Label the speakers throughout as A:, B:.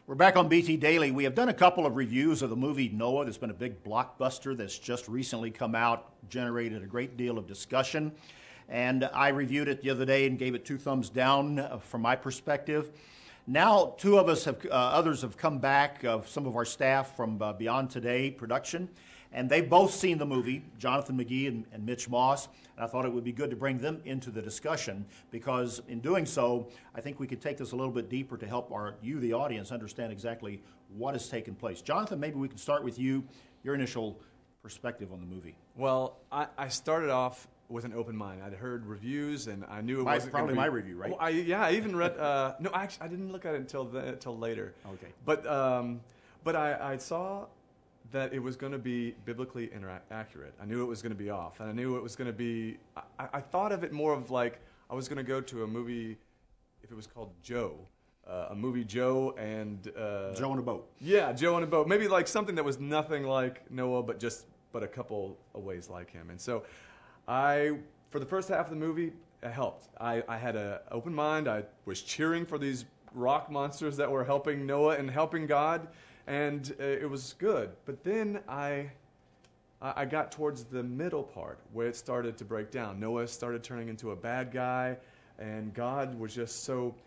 A: We're back on BT Daily. We have done a couple of reviews of the movie Noah. There's been a big blockbuster that's just recently come out, generated a great deal of discussion. And I reviewed it the other day and gave it 2 thumbs down from my perspective. Now, others have come back, some of our staff from Beyond Today production, and they've both seen the movie, Jonathan McGee and Mitch Moss, and I thought it would be good to bring them into the discussion because in doing so, I think we could take this a little bit deeper to help you, the audience, understand exactly what has taken place. Jonathan, maybe we can start with you, your initial perspective on the movie.
B: Well, I started off with an open mind. I'd heard reviews, and I knew it wasn't
A: probably
B: gonna be,
A: my review, right?
B: I even read. No, actually, I didn't look at it until later.
A: Okay.
B: But I saw that it was going to be biblically accurate. I knew it was going to be off, and I knew it was going to be. I thought of it more of like I was going to go to a movie, if it was called Joe. A movie Joe and
A: Joe on a boat.
B: Yeah, Joe on a boat. Maybe like something that was nothing like Noah, but a couple of ways like him. And so, for the first half of the movie, it helped. I had an open mind. I was cheering for these rock monsters that were helping Noah and helping God, and it was good. But then I got towards the middle part where it started to break down. Noah started turning into a bad guy, and God was just so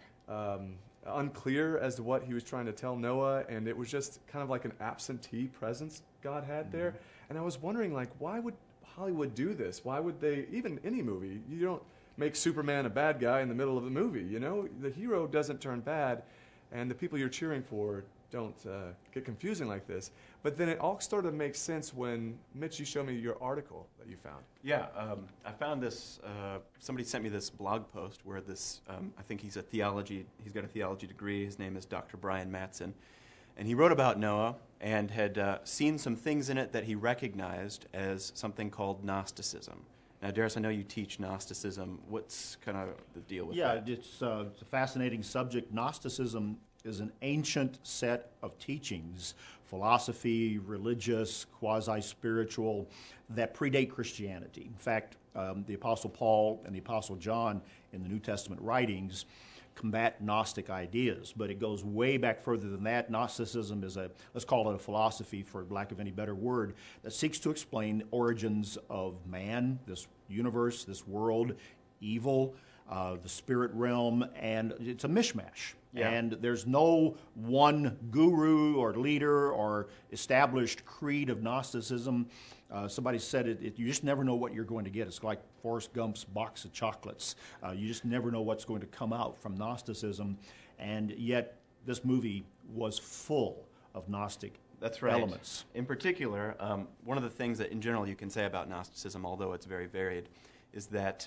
B: unclear as to what he was trying to tell Noah, and it was just kind of like an absentee presence God had there. And I was wondering, like, why would Hollywood do this? Why would they, even any movie, you don't make Superman a bad guy in the middle of the movie, you know? The hero doesn't turn bad, and the people you're cheering for don't get confusing like this. But then it all started to make sense when, Mitch, you showed me your article that you found.
C: Yeah, I found this, somebody sent me this blog post where this, I think he's got a theology degree, his name is Dr. Brian Mattson, and he wrote about Noah and had seen some things in it that he recognized as something called Gnosticism. Now, Darius, I know you teach Gnosticism. What's kind of the deal with that?
A: Yeah, it's a fascinating subject. Gnosticism is an ancient set of teachings, philosophy, religious, quasi-spiritual, that predate Christianity. In fact, the Apostle Paul and the Apostle John in the New Testament writings combat Gnostic ideas, but it goes way back further than that. Gnosticism is let's call it a philosophy, for lack of any better word, that seeks to explain the origins of man, this universe, this world, evil, the spirit realm, and it's a mishmash. Yeah. And there's no one guru or leader or established creed of Gnosticism. Somebody said you just never know what you're going to get. It's like Forrest Gump's box of chocolates. You just never know what's going to come out from Gnosticism. And yet this movie was full of Gnostic elements.
C: In particular, one of the things that in general you can say about Gnosticism, although it's very varied, is that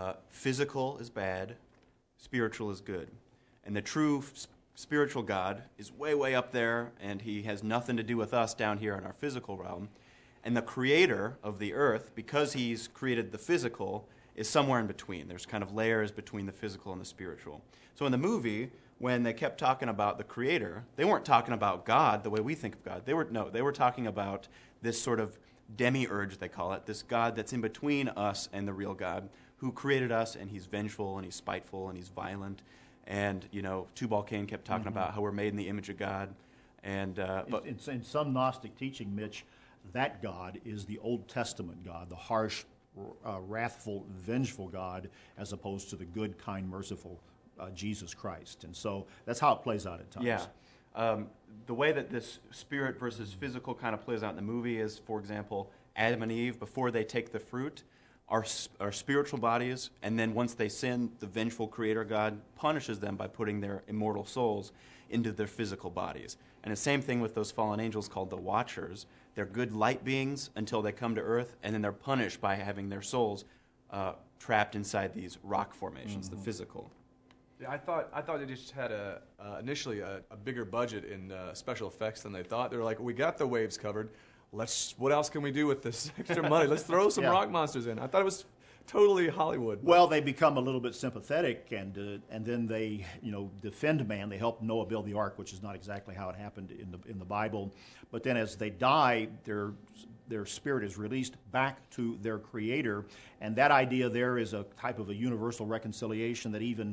C: physical is bad, spiritual is good. And the true spiritual God is way, way up there, and he has nothing to do with us down here in our physical realm. And the creator of the earth, because he's created the physical, is somewhere in between. There's kind of layers between the physical and the spiritual. So in the movie, when they kept talking about the creator, they weren't talking about God the way we think of God. They were talking about this sort of demiurge, they call it, this God that's in between us and the real God, who created us, and he's vengeful, and he's spiteful, and he's violent. And, you know, Tubal Cain kept talking about how we're made in the image of God. And but
A: in some Gnostic teaching, Mitch, that God is the Old Testament God, the harsh, wrathful, vengeful God, as opposed to the good, kind, merciful Jesus Christ. And so that's how it plays out at times.
C: Yeah. The way that this spirit versus physical kind of plays out in the movie is, for example, Adam and Eve, before they take the fruit, are spiritual bodies, and then once they sin, the vengeful creator God punishes them by putting their immortal souls into their physical bodies. And the same thing with those fallen angels called the Watchers. They're good light beings until they come to earth, and then they're punished by having their souls trapped inside these rock formations, the physical.
B: Yeah, I thought they just had initially a bigger budget in special effects than they thought. They were like, we got the waves covered. What else can we do with this extra money? Let's throw some rock monsters in. I thought it was totally Hollywood.
A: Well, they become a little bit sympathetic, and then they defend man. They help Noah build the ark, which is not exactly how it happened in the Bible. But then as they die, their spirit is released back to their Creator, and that idea there is a type of a universal reconciliation that even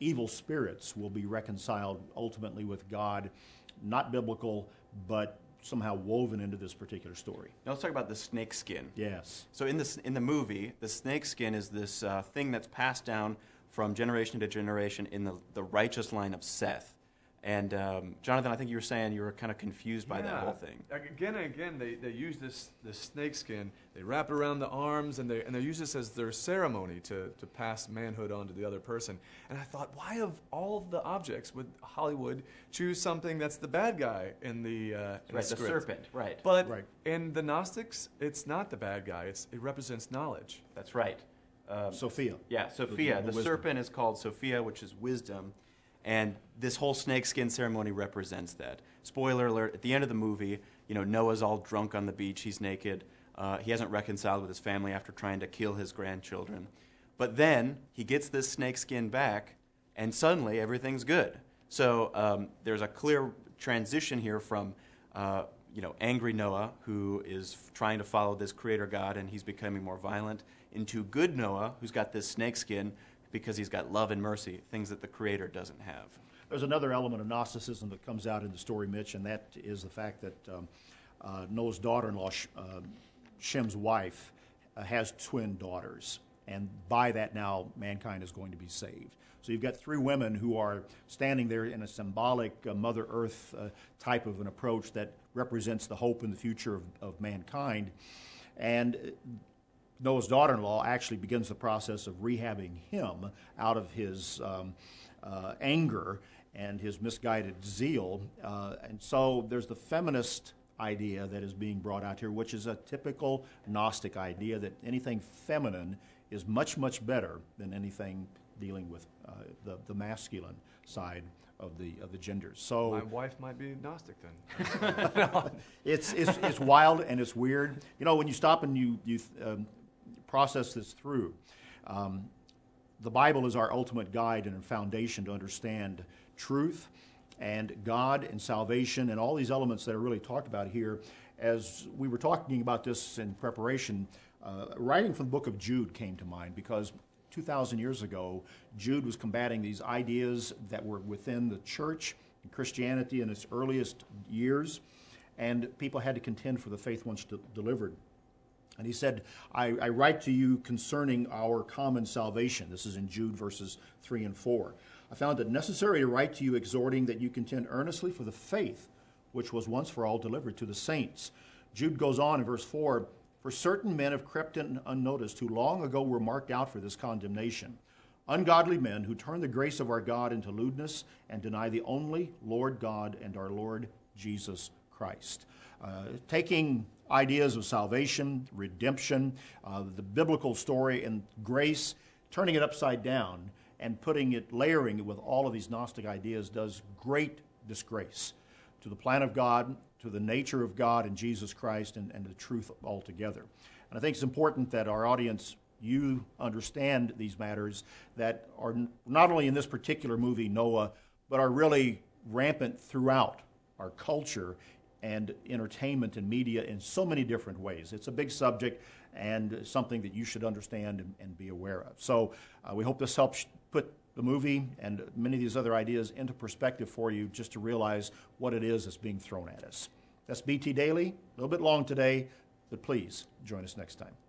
A: evil spirits will be reconciled ultimately with God, not biblical, but somehow woven into this particular story.
C: Now let's talk about the snake skin.
A: Yes.
C: So in the movie, the snake skin is this thing that's passed down from generation to generation in the righteous line of Seth. And Jonathan, I think you were saying you were kind of confused by that whole thing.
B: Again and again, they use this snake skin. They wrap it around the arms, and they use this as their ceremony to pass manhood on to the other person. And I thought, why of all of the objects would Hollywood choose something that's the bad guy in the
C: the
B: script?
C: serpent, right?
B: But
A: Right.
B: in the Gnostics, it's not the bad guy. It represents knowledge.
C: That's right.
A: Sophia.
C: Yeah, Sophia. The
A: wisdom.
C: serpent is called Sophia, which is wisdom. And this whole snakeskin ceremony represents that. Spoiler alert, at the end of the movie, Noah's all drunk on the beach. He's naked. He hasn't reconciled with his family after trying to kill his grandchildren. But then he gets this snakeskin back, and suddenly everything's good. So there's a clear transition here from angry Noah, who is trying to follow this creator God, and he's becoming more violent, into good Noah, who's got this snakeskin, because he's got love and mercy, things that the Creator doesn't have.
A: There's another element of Gnosticism that comes out in the story, Mitch, and that is the fact that Noah's daughter-in-law, Shem's wife, has twin daughters. And by that now, mankind is going to be saved. So you've got three women who are standing there in a symbolic Mother Earth type of an approach that represents the hope and the future of mankind. And Noah's daughter-in-law actually begins the process of rehabbing him out of his anger and his misguided zeal. And so there's the feminist idea that is being brought out here, which is a typical Gnostic idea that anything feminine is much, much better than anything dealing with the masculine side of the genders. So
B: My wife might be Gnostic then.
A: it's wild and it's weird. When you stop and you process this through, the Bible is our ultimate guide and foundation to understand truth and God and salvation and all these elements that are really talked about here. As we were talking about this in preparation, writing from the book of Jude came to mind because 2,000 years ago, Jude was combating these ideas that were within the church and Christianity in its earliest years, and people had to contend for the faith once delivered. And he said, I write to you concerning our common salvation. This is in Jude verses 3 and 4. I found it necessary to write to you exhorting that you contend earnestly for the faith which was once for all delivered to the saints. Jude goes on in verse 4, for certain men have crept in unnoticed who long ago were marked out for this condemnation. Ungodly men who turn the grace of our God into lewdness and deny the only Lord God and our Lord Jesus Christ. Taking ideas of salvation, redemption, the biblical story and grace, turning it upside down and layering it with all of these Gnostic ideas does great disgrace to the plan of God, to the nature of God and Jesus Christ and the truth altogether. And I think it's important that our audience, you understand these matters that are not only in this particular movie, Noah, but are really rampant throughout our culture and entertainment and media in so many different ways. It's a big subject and something that you should understand and be aware of. So we hope this helps put the movie and many of these other ideas into perspective for you just to realize what it is that's being thrown at us. That's BT Daily, a little bit long today, but please join us next time.